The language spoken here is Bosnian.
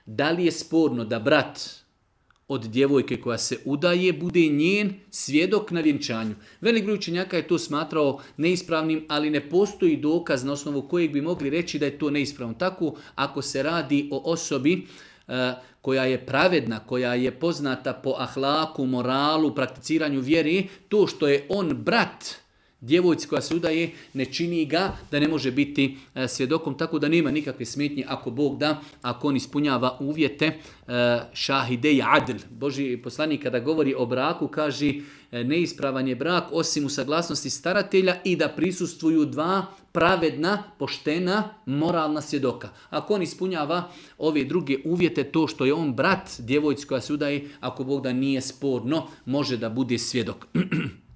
Da li je sporno da brat od djevojke koja se udaje bude njen svjedok na vjenčanju? Velik broj učenjaka je to smatrao neispravnim, ali ne postoji dokaz na osnovu kojeg bi mogli reći da je to neispravno. Tako ako se radi o osobi koja je pravedna, koja je poznata po ahlaku, moralu, prakticiranju vjeri, to što je on brat djevojci koja se udaje ne čini ga da ne može biti svjedokom, tako da nema nikakve smetnje ako Bog da, ako on ispunjava uvjete šahide i adl. Božji poslanik kada govori o braku kaže neispravan je brak osim u saglasnosti staratelja i da prisustvuju dva pravedna, poštena, moralna svjedoka. Ako on ispunjava ove druge uvjete, to što je on brat djevojci koja se udaje, ako Bog da nije sporno, može da bude svjedok.